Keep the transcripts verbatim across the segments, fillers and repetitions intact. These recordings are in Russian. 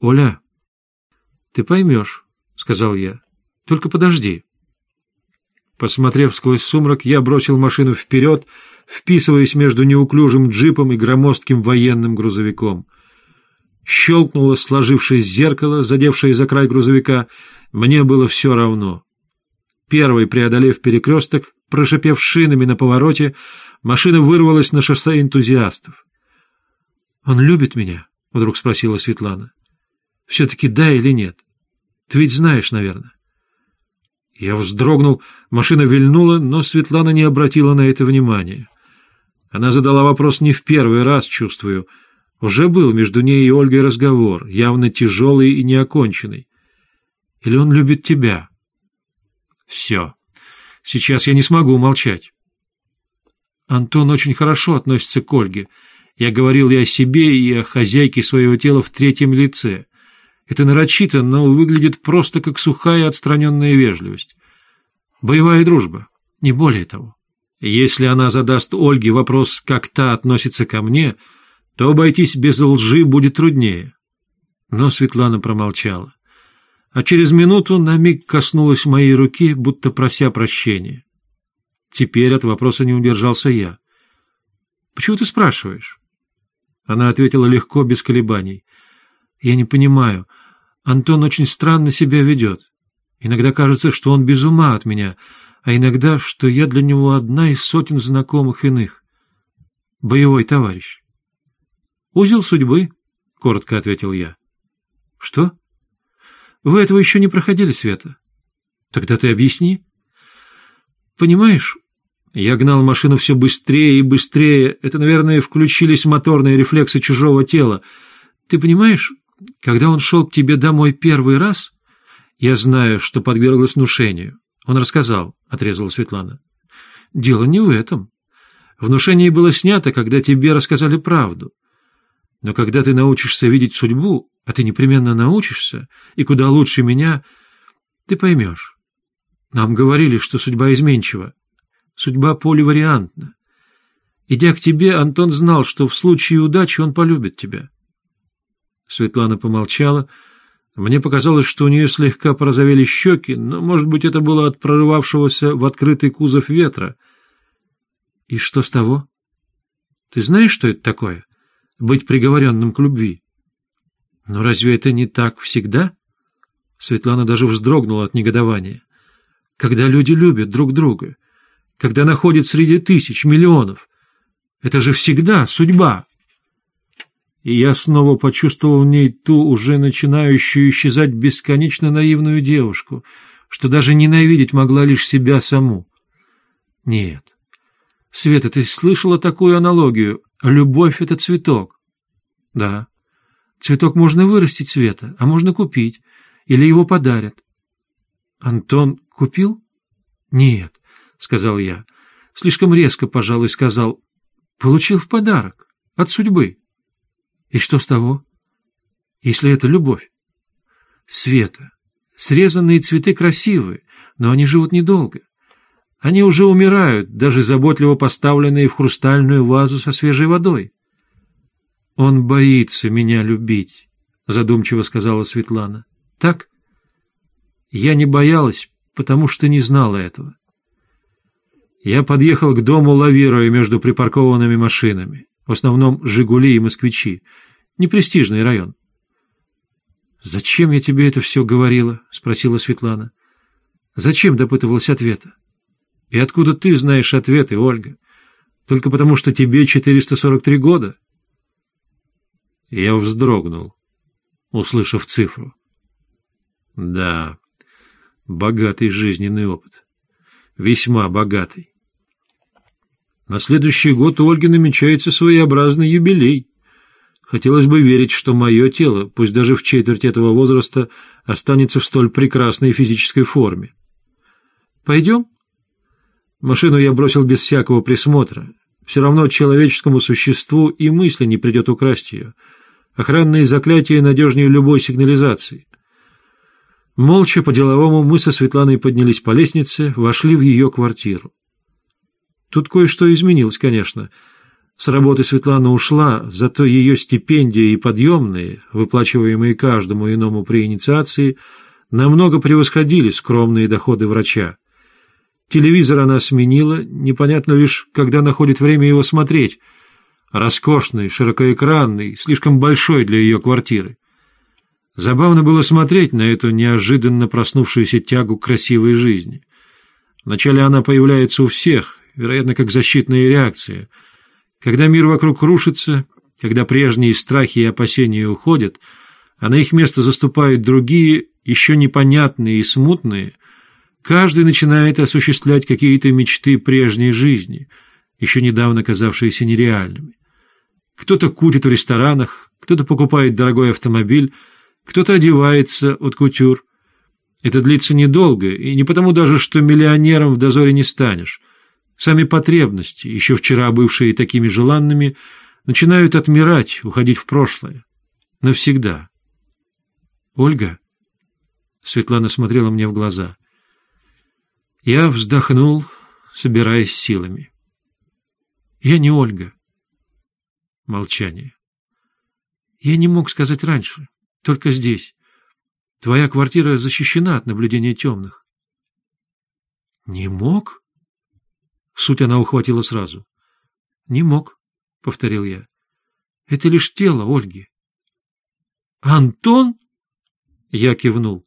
«Оля, ты поймешь», — сказал я. «Только подожди». Посмотрев сквозь сумрак, я бросил машину вперед, вписываясь между неуклюжим джипом и громоздким военным грузовиком. Щелкнуло сложившееся зеркало, задевшее за край грузовика. Мне было все равно. Первый, преодолев перекресток, прошипев шинами на повороте, машина вырвалась на шоссе энтузиастов. «Он любит меня?» — вдруг спросила Светлана. «Все-таки да или нет? Ты ведь знаешь, наверное». Я вздрогнул, машина вильнула, но Светлана не обратила на это внимания. Она задала вопрос не в первый раз, чувствую. Уже был между ней и Ольгой разговор, явно тяжелый и неоконченный. Или он любит тебя? Все. Сейчас я не смогу молчать. Антон очень хорошо относится к Ольге. Я говорил и о себе, и о хозяйке своего тела в третьем лице. Это нарочито, но выглядит просто как сухая отстраненная вежливость. Боевая дружба, не более того. Если она задаст Ольге вопрос, как та относится ко мне, то обойтись без лжи будет труднее. Но Светлана промолчала. А через минуту на миг коснулась моей руки, будто прося прощения. Теперь от вопроса не удержался я. «Почему ты спрашиваешь?» Она ответила легко, без колебаний. «Я не понимаю. Антон очень странно себя ведет. Иногда кажется, что он без ума от меня, а иногда, что я для него одна из сотен знакомых иных. Боевой товарищ». «Узел судьбы», — коротко ответил я. «Что? Вы этого еще не проходили, Света? Тогда ты объясни». «Понимаешь, я гнал машину все быстрее и быстрее. Это, наверное, включились моторные рефлексы чужого тела. Ты понимаешь, когда он шел к тебе домой первый раз, я знаю, что подверглась внушению. Он рассказал», — отрезала Светлана. «Дело не в этом. Внушение было снято, когда тебе рассказали правду. Но когда ты научишься видеть судьбу, а ты непременно научишься, и куда лучше меня, ты поймешь. Нам говорили, что судьба изменчива. Судьба поливариантна. Идя к тебе, Антон знал, что в случае удачи он полюбит тебя». Светлана помолчала. Мне показалось, что у нее слегка порозовели щеки, но, может быть, это было от прорывавшегося в открытый кузов ветра. «И что с того? Ты знаешь, что это такое? Быть приговоренным к любви? Но разве это не так всегда?» Светлана даже вздрогнула от негодования. «Когда люди любят друг друга, когда находят среди тысяч, миллионов, это же всегда судьба». И я снова почувствовал в ней ту уже начинающую исчезать бесконечно наивную девушку, что даже ненавидеть могла лишь себя саму. Нет. Света, ты слышала такую аналогию? Любовь — это цветок. Да. Цветок можно вырастить, Света, а можно купить. Или его подарят. Антон купил? Нет, сказал я. Слишком резко, пожалуй, сказал. Получил в подарок. От судьбы. И что с того? Если это любовь? Света, срезанные цветы красивые, но они живут недолго. Они уже умирают, даже заботливо поставленные в хрустальную вазу со свежей водой. «Он боится меня любить», — задумчиво сказала Светлана. «Так?» Я не боялась, потому что не знала этого. Я подъехал к дому, лавируя между припаркованными машинами, в основном «Жигули» и «Москвичи». Непрестижный район. «Зачем я тебе это все говорила?» — спросила Светлана. «Зачем?» — допытывалась ответа. «И откуда ты знаешь ответы, Ольга? Только потому, что тебе четыреста сорок три года?» Я вздрогнул, услышав цифру. Да, богатый жизненный опыт. Весьма богатый. На следующий год у Ольги намечается своеобразный юбилей. Хотелось бы верить, что мое тело, пусть даже в четверть этого возраста, останется в столь прекрасной физической форме. «Пойдем?» Машину я бросил без всякого присмотра. Все равно человеческому существу и мысли не придет украсть ее. Охранные заклятия надежнее любой сигнализации. Молча, по-деловому, мы со Светланой поднялись по лестнице, вошли в ее квартиру. Тут кое-что изменилось, конечно. С работы Светлана ушла, зато ее стипендия и подъемные, выплачиваемые каждому иному при инициации, намного превосходили скромные доходы врача. Телевизор она сменила, непонятно лишь, когда находит время его смотреть. Роскошный, широкоэкранный, слишком большой для ее квартиры. Забавно было смотреть на эту неожиданно проснувшуюся тягу к красивой жизни. Вначале она появляется у всех, вероятно, как защитная реакция. Когда мир вокруг рушится, когда прежние страхи и опасения уходят, а на их место заступают другие, еще непонятные и смутные, каждый начинает осуществлять какие-то мечты прежней жизни, еще недавно казавшиеся нереальными. Кто-то кутит в ресторанах, кто-то покупает дорогой автомобиль, кто-то одевается от кутюр. Это длится недолго, и не потому даже, что миллионером в дозоре не станешь. Сами потребности, еще вчера бывшие такими желанными, начинают отмирать, уходить в прошлое. Навсегда. «Ольга?» Светлана смотрела мне в глаза. Я вздохнул, собираясь силами. «Я не Ольга». Молчание. «Я не мог сказать раньше, только здесь. Твоя квартира защищена от наблюдения темных». «Не мог?» Суть она ухватила сразу. «Не мог», — повторил я. «Это лишь тело Ольги». «Антон?» Я кивнул.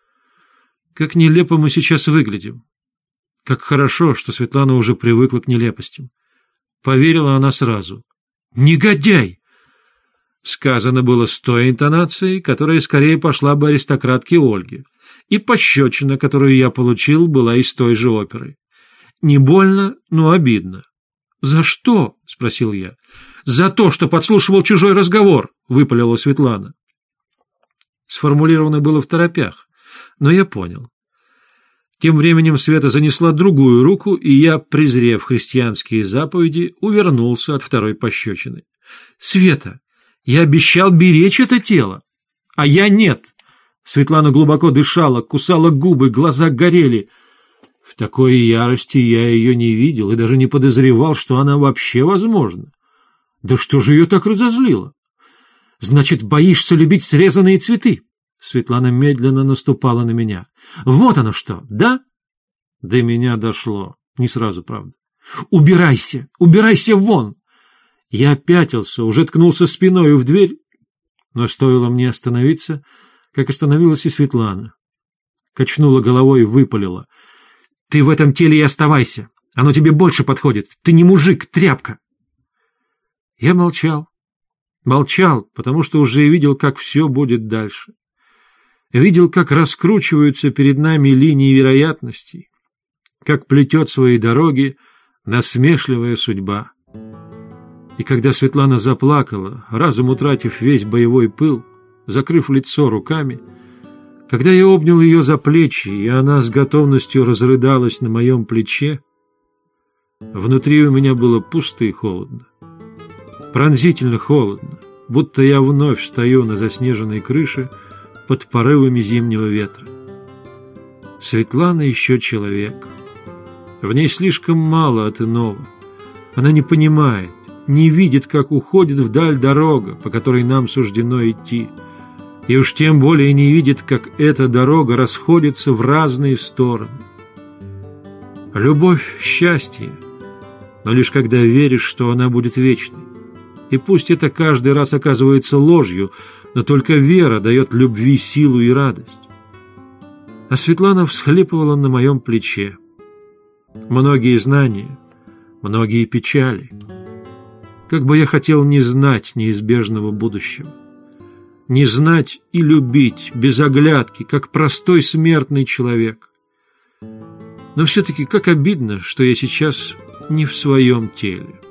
Как нелепо мы сейчас выглядим. Как хорошо, что Светлана уже привыкла к нелепостям. Поверила она сразу. «Негодяй!» Сказано было с той интонацией, которая скорее пошла бы аристократке Ольге. И пощечина, которую я получил, была из той же оперы. Не больно, но обидно. «За что?» — спросил я. «За то, что подслушивал чужой разговор», — выпалила Светлана. Сформулировано было второпях, но я понял. Тем временем Света занесла другую руку, и я, презрев христианские заповеди, увернулся от второй пощечины. «Света, я обещал беречь это тело, а я нет!» Светлана глубоко дышала, кусала губы, глаза горели. В такой ярости я ее не видел и даже не подозревал, что она вообще возможна. Да что же ее так разозлило? «Значит, боишься любить срезанные цветы?» Светлана медленно наступала на меня. «Вот оно что, да?» До меня дошло. Не сразу, правда. «Убирайся! Убирайся вон!» Я пятился, уже ткнулся спиной в дверь, но стоило мне остановиться, как остановилась и Светлана. Качнула головой и выпалила. «Ты в этом теле и оставайся! Оно тебе больше подходит! Ты не мужик, тряпка!» Я молчал. Молчал, потому что уже видел, как все будет дальше. Видел, как раскручиваются перед нами линии вероятностей, как плетет свои дороги насмешливая судьба. И когда Светлана заплакала, разом утратив весь боевой пыл, закрыв лицо руками, когда я обнял ее за плечи, и она с готовностью разрыдалась на моем плече, внутри у меня было пусто и холодно. Пронзительно холодно, будто я вновь стою на заснеженной крыше под порывами зимнего ветра. Светлана еще человек. В ней слишком мало от иного. Она не понимает, не видит, как уходит вдаль дорога, по которой нам суждено идти, и уж тем более не видит, как эта дорога расходится в разные стороны. Любовь — счастье, но лишь когда веришь, что она будет вечной. И пусть это каждый раз оказывается ложью, но только вера дает любви силу и радость. А Светлана всхлипывала на моем плече. Многие знания, многие печали. Как бы я хотел не знать неизбежного будущего. Не знать и любить, без оглядки, как простой смертный человек. Но все-таки как обидно, что я сейчас не в своем теле.